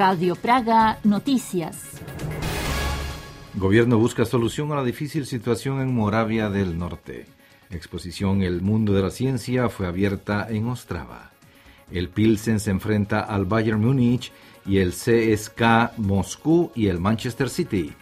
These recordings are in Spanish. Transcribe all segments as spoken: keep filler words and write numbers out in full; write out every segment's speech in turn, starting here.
Radio Praga Noticias. Gobierno busca solución a la difícil situación en Moravia del Norte. Exposición El Mundo de la Ciencia fue abierta en Ostrava. El Pilsen se enfrenta al Bayern Múnich y el C S K A Moscú y el Manchester City.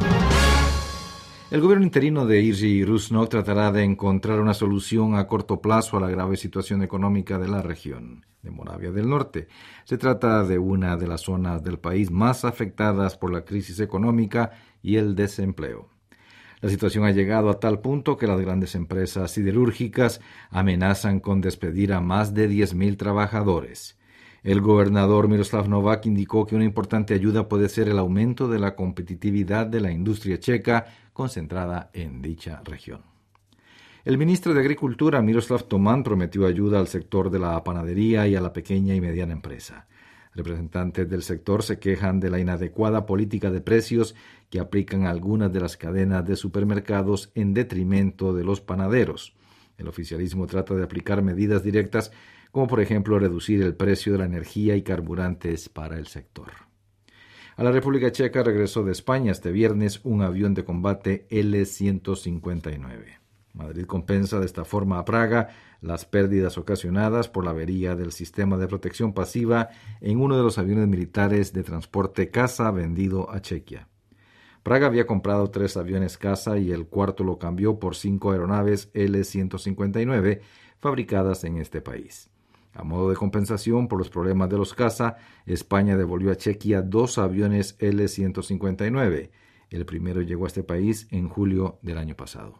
El gobierno interino de Jiří Rusnok tratará de encontrar una solución a corto plazo a la grave situación económica de la región de Moravia del Norte. Se trata de una de las zonas del país más afectadas por la crisis económica y el desempleo. La situación ha llegado a tal punto que las grandes empresas siderúrgicas amenazan con despedir a más de diez mil trabajadores. El gobernador Miroslav Novák indicó que una importante ayuda puede ser el aumento de la competitividad de la industria checa concentrada en dicha región. El ministro de Agricultura, Miroslav Toman, prometió ayuda al sector de la panadería y a la pequeña y mediana empresa. Representantes del sector se quejan de la inadecuada política de precios que aplican algunas de las cadenas de supermercados en detrimento de los panaderos. El oficialismo trata de aplicar medidas directas como por ejemplo reducir el precio de la energía y carburantes para el sector. A la República Checa regresó de España este viernes un avión de combate L ciento cincuenta y nueve. Madrid compensa de esta forma a Praga las pérdidas ocasionadas por la avería del sistema de protección pasiva en uno de los aviones militares de transporte caza vendido a Chequia. Praga había comprado tres aviones caza y el cuarto lo cambió por cinco aeronaves L ciento cincuenta y nueve fabricadas en este país. A modo de compensación por los problemas de los caza, España devolvió a Chequia dos aviones L ciento cincuenta y nueve. El primero llegó a este país en julio del año pasado.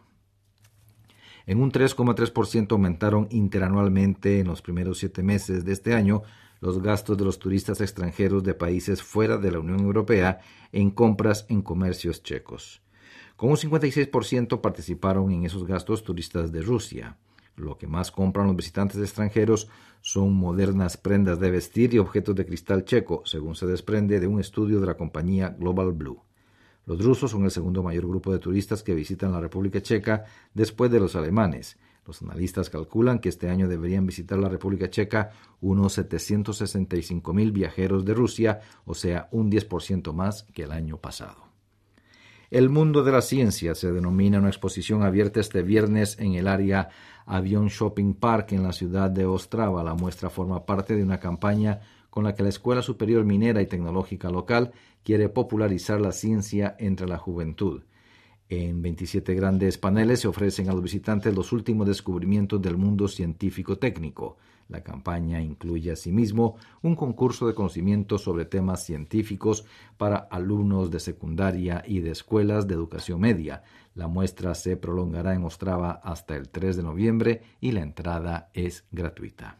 En un tres coma tres por ciento aumentaron interanualmente en los primeros siete meses de este año los gastos de los turistas extranjeros de países fuera de la Unión Europea en compras en comercios checos. Con un cincuenta y seis por ciento participaron en esos gastos turistas de Rusia. Lo que más compran los visitantes extranjeros son modernas prendas de vestir y objetos de cristal checo, según se desprende de un estudio de la compañía Global Blue. Los rusos son el segundo mayor grupo de turistas que visitan la República Checa después de los alemanes. Los analistas calculan que este año deberían visitar la República Checa unos setecientos sesenta y cinco mil viajeros de Rusia, o sea, un diez por ciento más que el año pasado. El Mundo de la Ciencia se denomina una exposición abierta este viernes en el área Avion Shopping Park en la ciudad de Ostrava. La muestra forma parte de una campaña con la que la Escuela Superior Minera y Tecnológica local quiere popularizar la ciencia entre la juventud. En veintisiete grandes paneles se ofrecen a los visitantes los últimos descubrimientos del mundo científico-técnico. La campaña incluye asimismo un concurso de conocimientos sobre temas científicos para alumnos de secundaria y de escuelas de educación media. La muestra se prolongará en Ostrava hasta el tres de noviembre y la entrada es gratuita.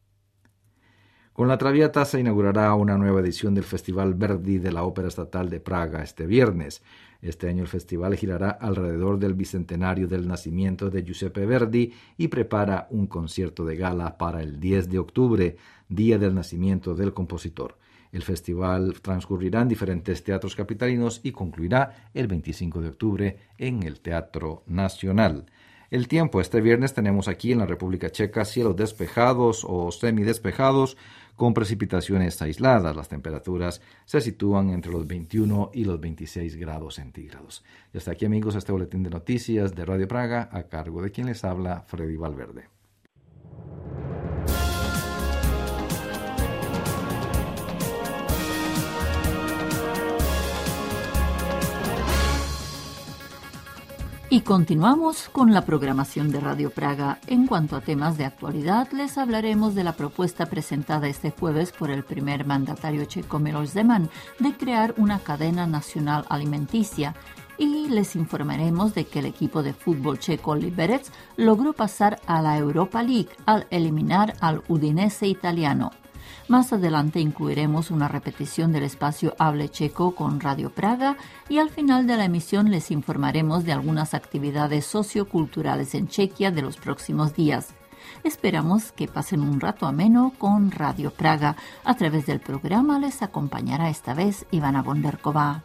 Con la Traviata se inaugurará una nueva edición del Festival Verdi de la Ópera Estatal de Praga este viernes. Este año el festival girará alrededor del bicentenario del nacimiento de Giuseppe Verdi y prepara un concierto de gala para el diez de octubre, día del nacimiento del compositor. El festival transcurrirá en diferentes teatros capitalinos y concluirá el veinticinco de octubre en el Teatro Nacional. El tiempo, este viernes tenemos aquí en la República Checa cielos despejados o semidespejados con precipitaciones aisladas. Las temperaturas se sitúan entre los veintiuno y los veintiséis grados centígrados. Y hasta aquí, amigos, este boletín de noticias de Radio Praga a cargo de quien les habla, Freddy Valverde. Y continuamos con la programación de Radio Praga. En cuanto a temas de actualidad, les hablaremos de la propuesta presentada este jueves por el primer mandatario checo Miloš Zeman de crear una cadena nacional alimenticia. Y les informaremos de que el equipo de fútbol checo Liberec logró pasar a la Europa League al eliminar al Udinese italiano. Más adelante incluiremos una repetición del espacio Hable Checo con Radio Praga y al final de la emisión les informaremos de algunas actividades socioculturales en Chequia de los próximos días. Esperamos que pasen un rato ameno con Radio Praga. A través del programa les acompañará esta vez Ivana Bonderková.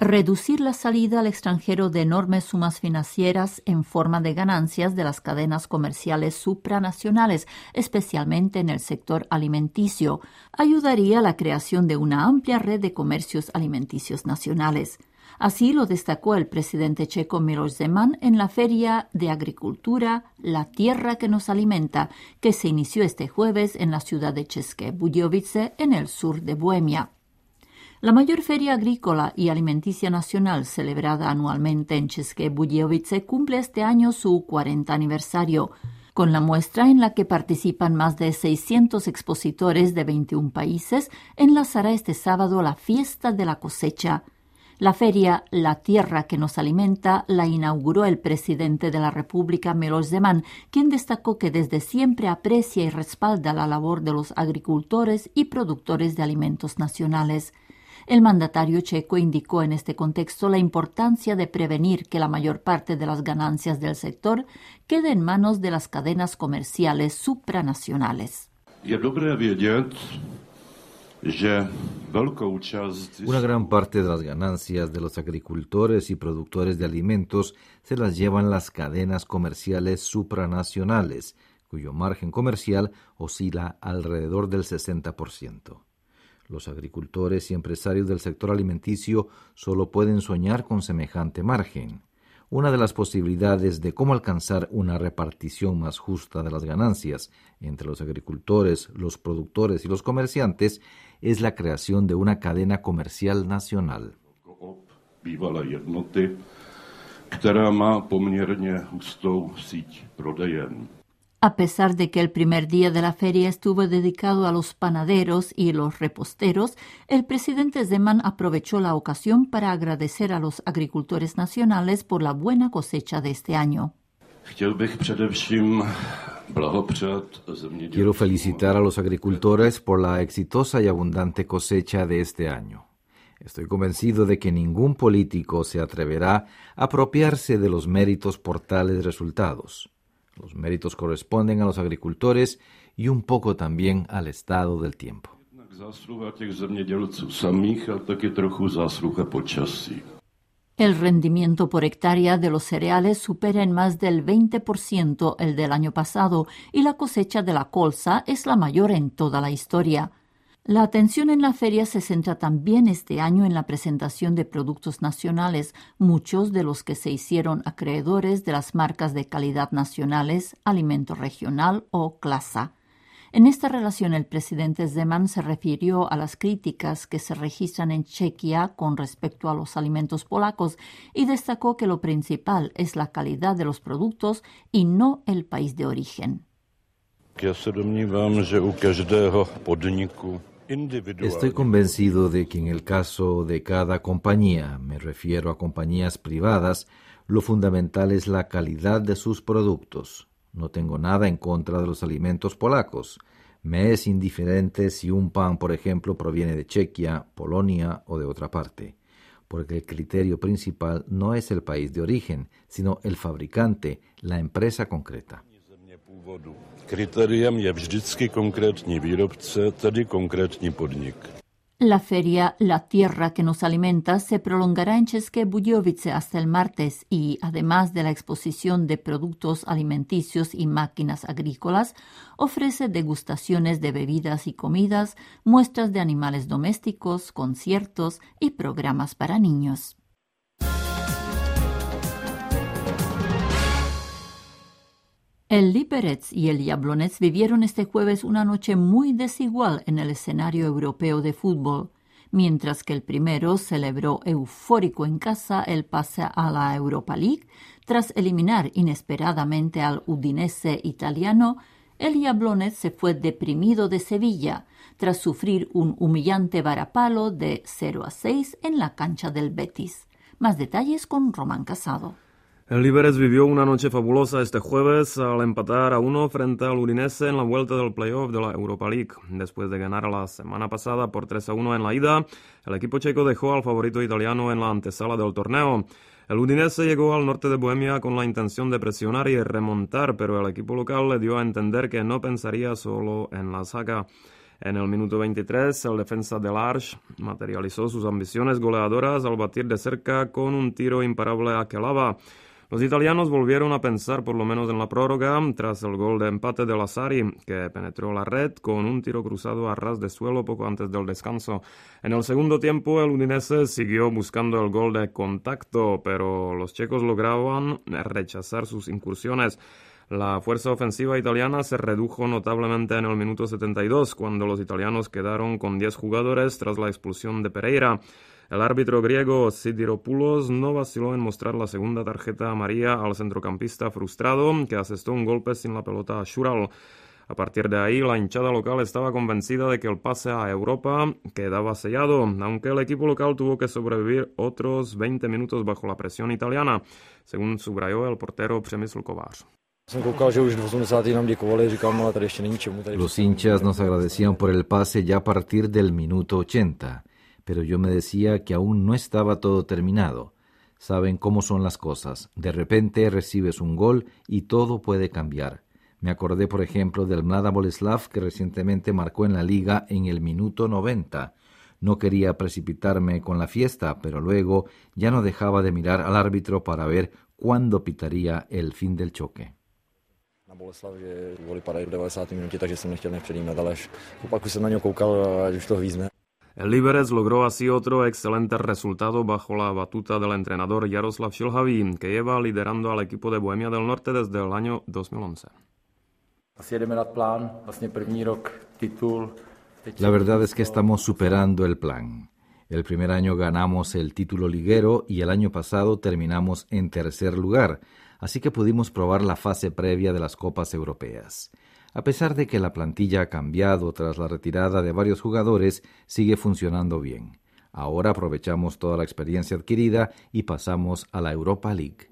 reducir la salida al extranjero de enormes sumas financieras en forma de ganancias de las cadenas comerciales supranacionales, especialmente en el sector alimenticio, ayudaría a la creación de una amplia red de comercios alimenticios nacionales. Así lo destacó el presidente checo Miloš Zeman en la Feria de Agricultura La Tierra que nos alimenta, que se inició este jueves en la ciudad de České Budějovice, en el sur de Bohemia. La mayor feria agrícola y alimenticia nacional celebrada anualmente en České Budějovice cumple este año su cuarenta aniversario, con la muestra en la que participan más de seiscientos expositores de veintiún países. Enlazará este sábado la fiesta de la cosecha. La feria La Tierra que nos alimenta la inauguró el presidente de la República, Miloš Zeman, quien destacó que desde siempre aprecia y respalda la labor de los agricultores y productores de alimentos nacionales. El mandatario checo indicó en este contexto la importancia de prevenir que la mayor parte de las ganancias del sector quede en manos de las cadenas comerciales supranacionales. Una gran parte de las ganancias de los agricultores y productores de alimentos se las llevan las cadenas comerciales supranacionales, cuyo margen comercial oscila alrededor del sesenta por ciento. Los agricultores y empresarios del sector alimenticio solo pueden soñar con semejante margen. Una de las posibilidades de cómo alcanzar una repartición más justa de las ganancias entre los agricultores, los productores y los comerciantes es la creación de una cadena comercial nacional. A pesar de que el primer día de la feria estuvo dedicado a los panaderos y los reposteros, el presidente Zeman aprovechó la ocasión para agradecer a los agricultores nacionales por la buena cosecha de este año. Quiero felicitar a los agricultores por la exitosa y abundante cosecha de este año. Estoy convencido de que ningún político se atreverá a apropiarse de los méritos por tales resultados. Los méritos corresponden a los agricultores y un poco también al estado del tiempo. El rendimiento por hectárea de los cereales supera en más del veinte por ciento el del año pasado y la cosecha de la colza es la mayor en toda la historia. La atención en la feria se centra también este año en la presentación de productos nacionales, muchos de los que se hicieron acreedores de las marcas de calidad nacionales, Alimento Regional o Klasa. En esta relación, el presidente Zeman se refirió a las críticas que se registran en Chequia con respecto a los alimentos polacos y destacó que lo principal es la calidad de los productos y no el país de origen. Estoy convencido de que en el caso de cada compañía, me refiero a compañías privadas, lo fundamental es la calidad de sus productos. No tengo nada en contra de los alimentos polacos. Me es indiferente si un pan, por ejemplo, proviene de Chequia, Polonia o de otra parte, porque el criterio principal no es el país de origen, sino el fabricante, la empresa concreta. Kryteriem je vždycky konkrétní výrobce, tedy konkrétní podnik. La feria La Tierra que nos alimenta se prolongará en České Budějovice hasta el martes y, además de la exposición de productos alimenticios y máquinas agrícolas, ofrece degustaciones de bebidas y comidas, muestras de animales domésticos, conciertos y programas para niños. El Liberec y el Jablonec vivieron este jueves una noche muy desigual en el escenario europeo de fútbol. Mientras que el primero celebró eufórico en casa el pase a la Europa League, tras eliminar inesperadamente al Udinese italiano, el Jablonec se fue deprimido de Sevilla, tras sufrir un humillante varapalo de cero a seis en la cancha del Betis. Más detalles con Román Casado. El Liberec vivió una noche fabulosa este jueves al empatar a uno frente al Udinese en la vuelta del playoff de la Europa League. Después de ganar la semana pasada por tres a uno en la ida, el equipo checo dejó al favorito italiano en la antesala del torneo. El Udinese llegó al norte de Bohemia con la intención de presionar y remontar, pero el equipo local le dio a entender que no pensaría solo en la saga. En el minuto veintitrés, el defensa de Large materializó sus ambiciones goleadoras al batir de cerca con un tiro imparable a Kelava. Los italianos volvieron a pensar por lo menos en la prórroga tras el gol de empate de Lazzari, que penetró la red con un tiro cruzado a ras de suelo poco antes del descanso. En el segundo tiempo, el Udinese siguió buscando el gol de contacto, pero los checos lograban rechazar sus incursiones. La fuerza ofensiva italiana se redujo notablemente en el minuto setenta y dos, cuando los italianos quedaron con diez jugadores tras la expulsión de Pereira. El árbitro griego Sidiropoulos no vaciló en mostrar la segunda tarjeta amarilla al centrocampista frustrado que asestó un golpe sin la pelota a Shural. A partir de ahí, la hinchada local estaba convencida de que el pase a Europa quedaba sellado, aunque el equipo local tuvo que sobrevivir otros veinte minutos bajo la presión italiana, según subrayó el portero Přemysl Kovář. Los hinchas nos agradecían por el pase ya a partir del minuto ochenta. Pero yo me decía que aún no estaba todo terminado. Saben cómo son las cosas. De repente recibes un gol y todo puede cambiar. Me acordé, por ejemplo, del Mlada Boleslav, que recientemente marcó en la liga en el minuto noventa. No quería precipitarme con la fiesta, pero luego ya no dejaba de mirar al árbitro para ver cuándo pitaría el fin del choque. Na Boleslavě góly padají v devadesátém minutě, takže jsem nechtěl nech předjímat, ale až pak už jsem na něj koukal, ať už to hvízne. El Liberec logró así otro excelente resultado bajo la batuta del entrenador Jaroslav Šilhavý, que lleva liderando al equipo de Bohemia del Norte desde el año dos mil once. La verdad es que estamos superando el plan. El primer año ganamos el título liguero y el año pasado terminamos en tercer lugar, así que pudimos probar la fase previa de las Copas Europeas. A pesar de que la plantilla ha cambiado tras la retirada de varios jugadores, sigue funcionando bien. Ahora aprovechamos toda la experiencia adquirida y pasamos a la Europa League.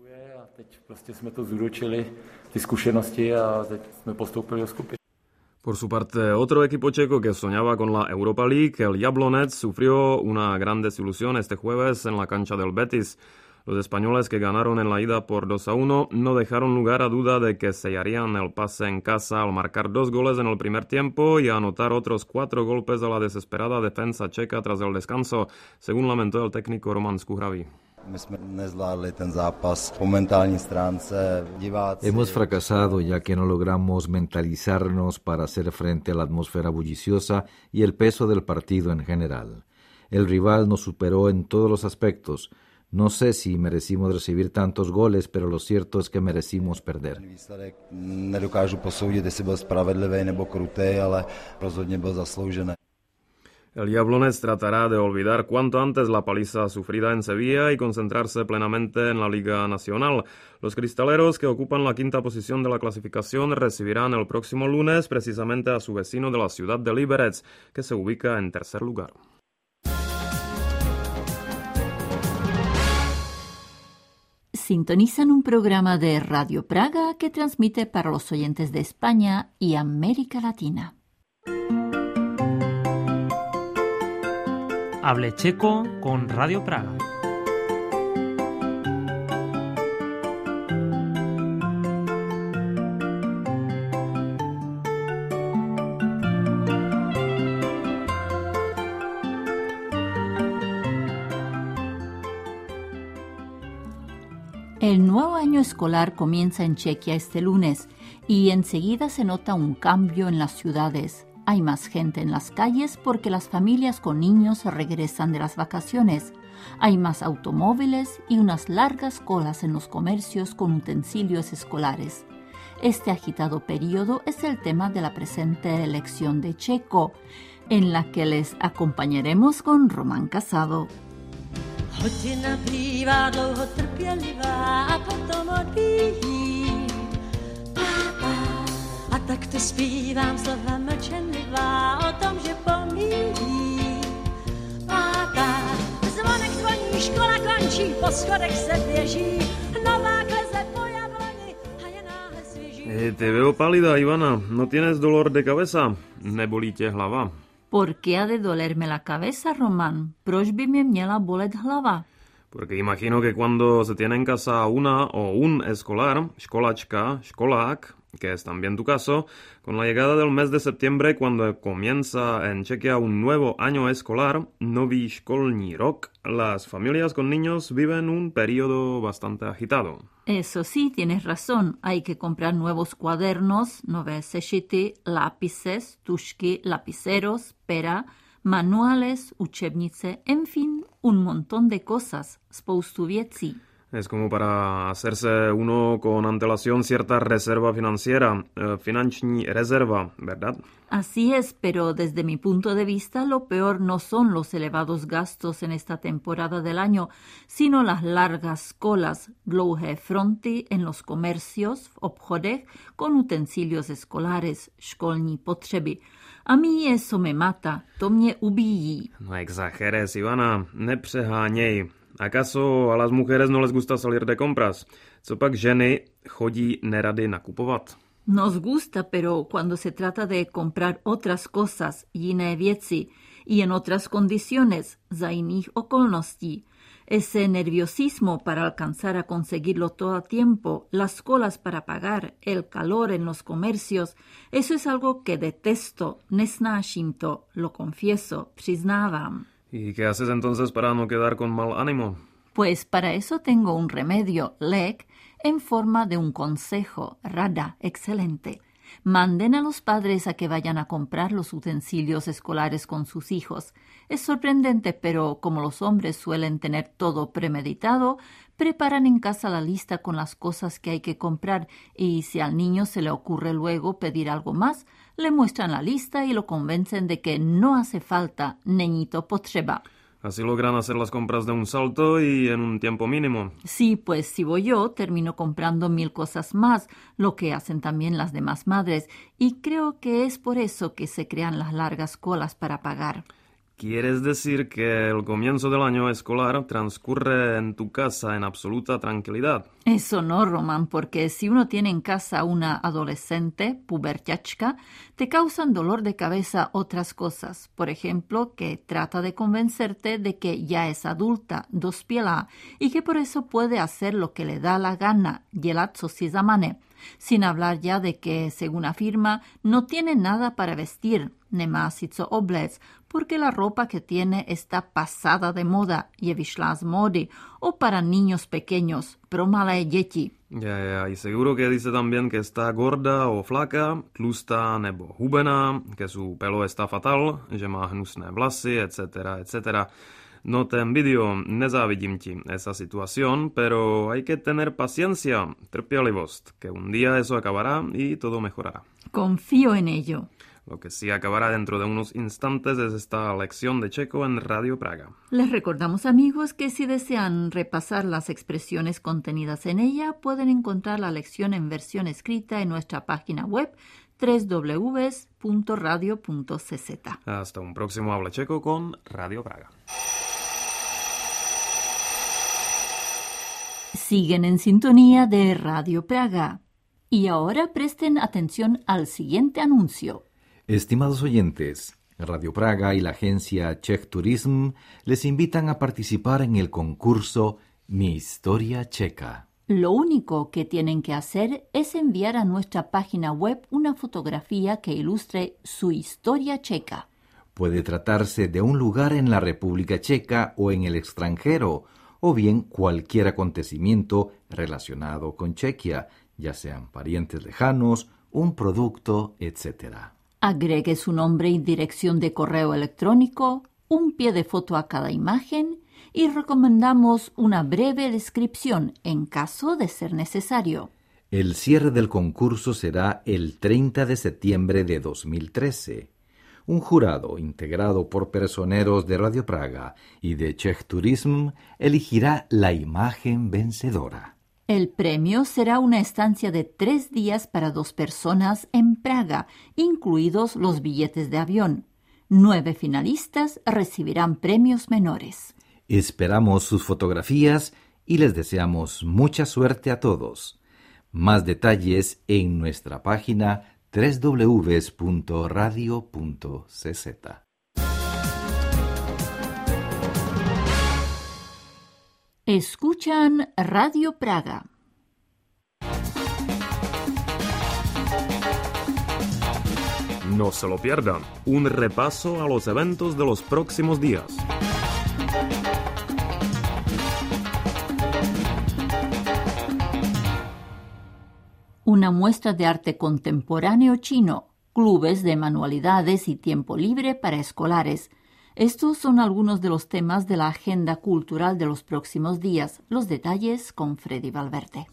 Por su parte, otro equipo checo que soñaba con la Europa League, el Jablonec, sufrió una gran desilusión este jueves en la cancha del Betis. Los españoles, que ganaron en la ida por dos a uno, no dejaron lugar a duda de que sellarían el pase en casa al marcar dos goles en el primer tiempo y anotar otros cuatro golpes a la desesperada defensa checa tras el descanso, según lamentó el técnico Roman Skuhravý. Hemos fracasado ya que no logramos mentalizarnos para hacer frente a la atmósfera bulliciosa y el peso del partido en general. El rival nos superó en todos los aspectos. No sé si merecimos recibir tantos goles, pero lo cierto es que merecimos perder. El Jablonec tratará de olvidar cuanto antes la paliza sufrida en Sevilla y concentrarse plenamente en la Liga Nacional. Los cristaleros, que ocupan la quinta posición de la clasificación, recibirán el próximo lunes precisamente a su vecino de la ciudad de Liberec, que se ubica en tercer lugar. Sintonizan un programa de Radio Praga que transmite para los oyentes de España y América Latina. Hable checo con Radio Praga. El nuevo año escolar comienza en Chequia este lunes y enseguida se nota un cambio en las ciudades. Hay más gente en las calles porque las familias con niños regresan de las vacaciones. Hay más automóviles y unas largas colas en los comercios con utensilios escolares. Este agitado periodo es el tema de la presente lección de checo, en la que les acompañaremos con Román Casado. Hodina bývá dlouho trpělivá a potom odbíjí. Pápá, a tak to zpívám slova mlčenlivá o tom, že pomíjí. Pápá, zvonek zvoní, škola končí, po schodech se běží, nová kleze po jabloni a je náhle svěží. Eh, te veo pálida, Ivana. ¿No tienes dolor de cabeza? ¿Nebolí tě hlava? ¿Por qué ha de dolerme la cabeza, Román? Proč by mě měla bolet hlava? Porque imagino que cuando se tiene en casa una o un escolar, školačka, školák, que es también tu caso, con la llegada del mes de septiembre, cuando comienza en Chequia un nuevo año escolar, Nový školní rok, las familias con niños viven un periodo bastante agitado. Eso sí, tienes razón. Hay que comprar nuevos cuadernos, nové sešity, lápices, tušky, lapiceros, pera, manuales, učebnice, en fin, un montón de cosas, spoustu věcí. Es como para hacerse uno con antelación cierta reserva financiera, eh, finanční rezerva, ¿verdad? Así es, pero desde mi punto de vista lo peor no son los elevados gastos en esta temporada del año, sino las largas colas, dlouhé fronty en los comercios, v obchodech, con utensilios escolares, školní potřeby. A mí eso me mata, to mě ubíjí. No exageres, Ivana, nepřeháněj. ¿Acaso a las mujeres no les gusta salir de compras? Copak ženy chodí nerady nakupovat? Nos gusta, pero cuando se trata de comprar otras cosas, jiné věci, y en otras condiciones, za jiných okolností, ese nerviosismo para alcanzar a conseguirlo todo a tiempo, las colas para pagar, el calor en los comercios, eso es algo que detesto, nesnáším to, lo confieso, přiznávám. ¿Y qué haces entonces para no quedar con mal ánimo? Pues para eso tengo un remedio, lék, en forma de un consejo, rada, excelente. Manden a los padres a que vayan a comprar los utensilios escolares con sus hijos. Es sorprendente, pero como los hombres suelen tener todo premeditado, preparan en casa la lista con las cosas que hay que comprar y si al niño se le ocurre luego pedir algo más, le muestran la lista y lo convencen de que no hace falta, neñito potřeba. Así logran hacer las compras de un salto y en un tiempo mínimo. Sí, pues si voy yo, termino comprando mil cosas más, lo que hacen también las demás madres, y creo que es por eso que se crean las largas colas para pagar. ¿Quieres decir que el comienzo del año escolar transcurre en tu casa en absoluta tranquilidad? Eso no, Román, porque si uno tiene en casa una adolescente, puberchachka, te causan dolor de cabeza otras cosas. Por ejemplo, que trata de convencerte de que ya es adulta, dospělá, y que por eso puede hacer lo que le da la gana, dělat co si zamane. Sin hablar ya de que, según afirma, no tiene nada para vestir, nemá si co oblec, porque la ropa que tiene está pasada de moda, je vyšla z módy, o para niños pequeños, pro malé děti. Ya, ya, y seguro que dice también que está gorda o flaca, tlustá nebo hubená, que su pelo está fatal, že má hnusné vlasy, etcétera, etcétera. No te envidio, nezávidím ti esa situación, pero hay que tener paciencia, trpělivost, que un día eso acabará y todo mejorará. Confío en ello. Lo que sí acabará dentro de unos instantes es esta lección de checo en Radio Praga. Les recordamos, amigos, que si desean repasar las expresiones contenidas en ella, pueden encontrar la lección en versión escrita en nuestra página web doble u doble u doble u punto radio punto c z. Hasta un próximo Habla Checo con Radio Praga. Siguen en sintonía de Radio Praga. Y ahora presten atención al siguiente anuncio. Estimados oyentes, Radio Praga y la agencia Czech Tourism les invitan a participar en el concurso Mi Historia Checa. Lo único que tienen que hacer es enviar a nuestra página web una fotografía que ilustre su historia checa. Puede tratarse de un lugar en la República Checa o en el extranjero, o bien cualquier acontecimiento relacionado con Chequia, ya sean parientes lejanos, un producto, etcétera. Agregue su nombre y dirección de correo electrónico, un pie de foto a cada imagen y recomendamos una breve descripción en caso de ser necesario. El cierre del concurso será el treinta de septiembre de dos mil trece. Un jurado integrado por personeros de Radio Praga y de Czech Tourism elegirá la imagen vencedora. El premio será una estancia de tres días para dos personas en Praga, incluidos los billetes de avión. Nueve finalistas recibirán premios menores. Esperamos sus fotografías y les deseamos mucha suerte a todos. Más detalles en nuestra página doble u doble u doble u punto radio punto c z. Escuchan Radio Praga. No se lo pierdan. Un repaso a los eventos de los próximos días. Una muestra de arte contemporáneo chino, clubes de manualidades y tiempo libre para escolares. Estos son algunos de los temas de la agenda cultural de los próximos días. Los detalles con Freddy Valverde.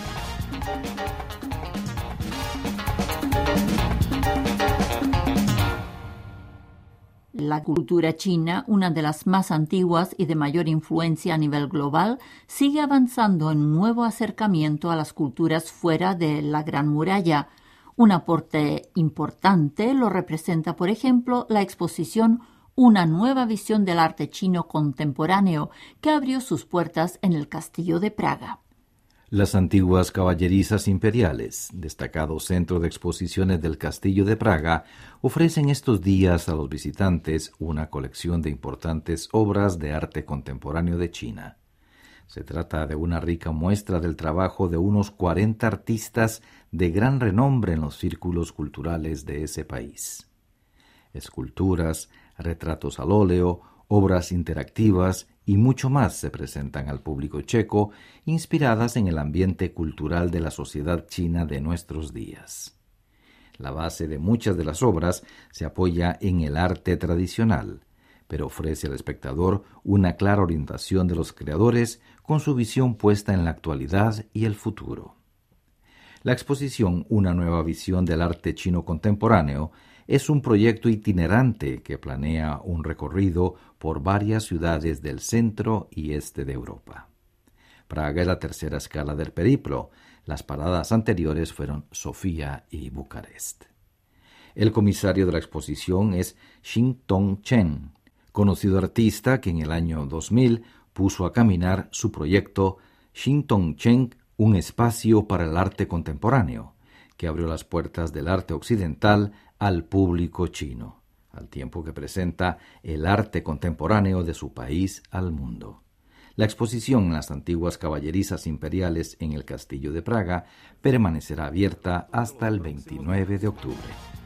La cultura china, una de las más antiguas y de mayor influencia a nivel global, sigue avanzando en un nuevo acercamiento a las culturas fuera de la Gran Muralla. Un aporte importante lo representa, por ejemplo, la exposición Una nueva visión del arte chino contemporáneo, que abrió sus puertas en el Castillo de Praga. Las antiguas caballerizas imperiales, destacado centro de exposiciones del Castillo de Praga, ofrecen estos días a los visitantes una colección de importantes obras de arte contemporáneo de China. Se trata de una rica muestra del trabajo de unos cuarenta artistas de gran renombre en los círculos culturales de ese país. Esculturas, retratos al óleo, obras interactivas y mucho más se presentan al público checo, inspiradas en el ambiente cultural de la sociedad china de nuestros días. La base de muchas de las obras se apoya en el arte tradicional, pero ofrece al espectador una clara orientación de los creadores con su visión puesta en la actualidad y el futuro. La exposición Una nueva visión del arte chino contemporáneo es un proyecto itinerante que planea un recorrido por varias ciudades del centro y este de Europa. Praga es la tercera escala del periplo. Las paradas anteriores fueron Sofía y Bucarest. El comisario de la exposición es Xing-Tong Chen, conocido artista que en el año dos mil puso a caminar su proyecto Xing-Tong Chen, un espacio para el arte contemporáneo, que abrió las puertas del arte occidental al público chino, al tiempo que presenta el arte contemporáneo de su país al mundo. La exposición en las antiguas caballerizas imperiales en el Castillo de Praga permanecerá abierta hasta el veintinueve de octubre.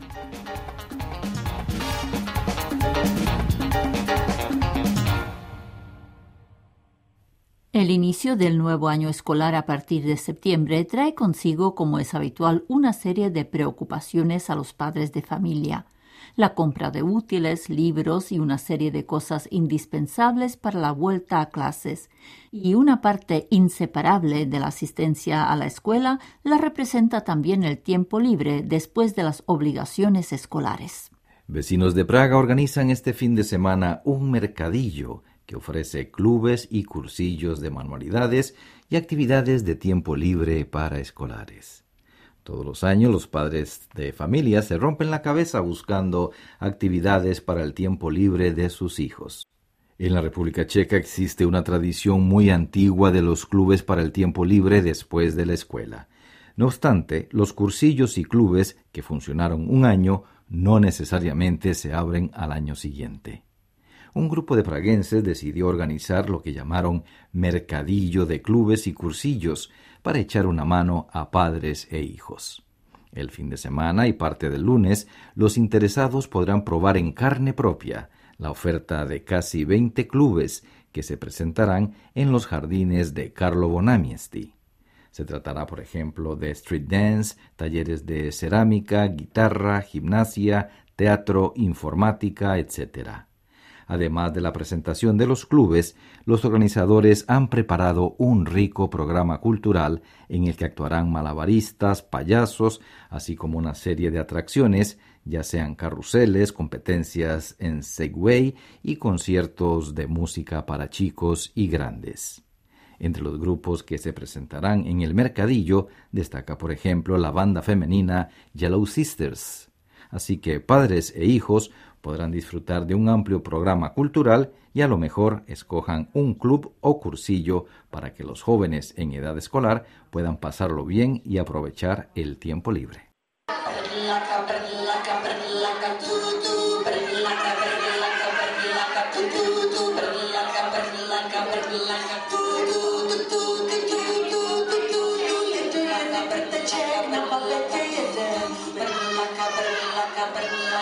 El inicio del nuevo año escolar a partir de septiembre trae consigo, como es habitual, una serie de preocupaciones a los padres de familia. La compra de útiles, libros y una serie de cosas indispensables para la vuelta a clases. Y una parte inseparable de la asistencia a la escuela la representa también el tiempo libre después de las obligaciones escolares. Vecinos de Praga organizan este fin de semana un mercadillo que ofrece clubes y cursillos de manualidades y actividades de tiempo libre para escolares. Todos los años los padres de familia se rompen la cabeza buscando actividades para el tiempo libre de sus hijos. En la República Checa existe una tradición muy antigua de los clubes para el tiempo libre después de la escuela. No obstante, los cursillos y clubes que funcionaron un año no necesariamente se abren al año siguiente. Un grupo de praguenses decidió organizar lo que llamaron mercadillo de clubes y cursillos para echar una mano a padres e hijos. El fin de semana y parte del lunes, los interesados podrán probar en carne propia la oferta de casi veinte clubes que se presentarán en los jardines de Carlo Bonamiesti. Se tratará, por ejemplo, de street dance, talleres de cerámica, guitarra, gimnasia, teatro, informática, etcétera. Además de la presentación de los clubes, los organizadores han preparado un rico programa cultural en el que actuarán malabaristas, payasos, así como una serie de atracciones, ya sean carruseles, competencias en Segway y conciertos de música para chicos y grandes. Entre los grupos que se presentarán en el mercadillo destaca, por ejemplo, la banda femenina Yellow Sisters. Así que padres e hijos podrán disfrutar de un amplio programa cultural y a lo mejor escojan un club o cursillo para que los jóvenes en edad escolar puedan pasarlo bien y aprovechar el tiempo libre. Bernila,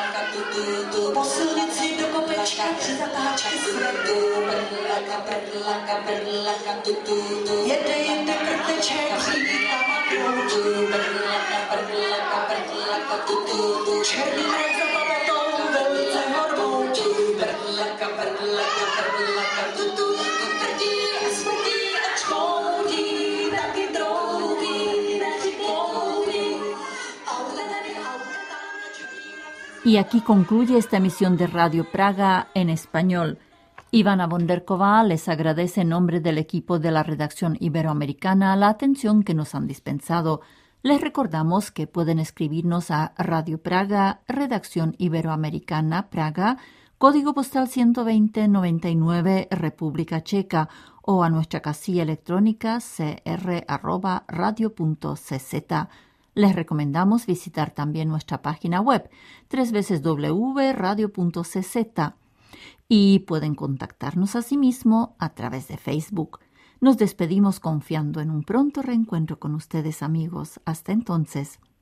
zatáčka, zatáčky svetu, berlaka, berlaka, berlaka, tu, tu, tu. Jede, jede, krteček, říkama proudu, berlaka, berlaka, berlaka, tu, tu, tu. Černý mrak za papatou, velice hormoučí, berlaka, berlaka, berlaka, tu, tu, tu. Tvrdí a smrdí a čmoudí, taky droudí, taky ploudí. Y aquí concluye esta emisión de Radio Praga en español. Ivana Bonderkova les agradece en nombre del equipo de la redacción iberoamericana la atención que nos han dispensado. Les recordamos que pueden escribirnos a Radio Praga, Redacción Iberoamericana, Praga, Código Postal ciento veinte noventa y nueve, República Checa, o a nuestra casilla electrónica c r arroba radio punto c z. Les recomendamos visitar también nuestra página web doble u doble u doble u punto radio punto c z y pueden contactarnos asimismo a través de Facebook. Nos despedimos confiando en un pronto reencuentro con ustedes, amigos. Hasta entonces.